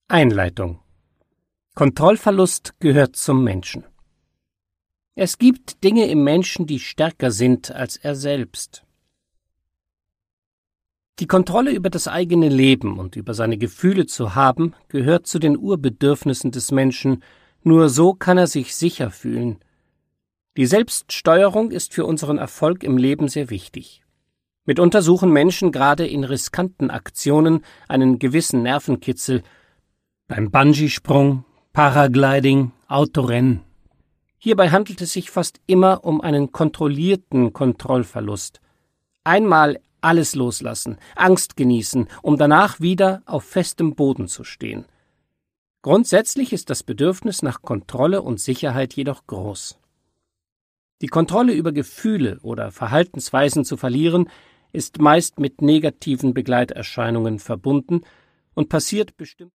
Einleitung. Kontrollverlust gehört zum Menschen. Es gibt Dinge im Menschen, die stärker sind als er selbst. Die Kontrolle über das eigene Leben und über seine Gefühle zu haben, gehört zu den Urbedürfnissen des Menschen, nur so kann er sich sicher fühlen. Die Selbststeuerung ist für unseren Erfolg im Leben sehr wichtig. Mitunter suchen Menschen gerade in riskanten Aktionen einen gewissen Nervenkitzel, beim Bungeesprung, Paragliding, Autorennen. Hierbei handelt es sich fast immer um einen kontrollierten Kontrollverlust. Einmal alles loslassen, Angst genießen, um danach wieder auf festem Boden zu stehen. Grundsätzlich ist das Bedürfnis nach Kontrolle und Sicherheit jedoch groß. Die Kontrolle über Gefühle oder Verhaltensweisen zu verlieren, ist meist mit negativen Begleiterscheinungen verbunden und passiert bestimmt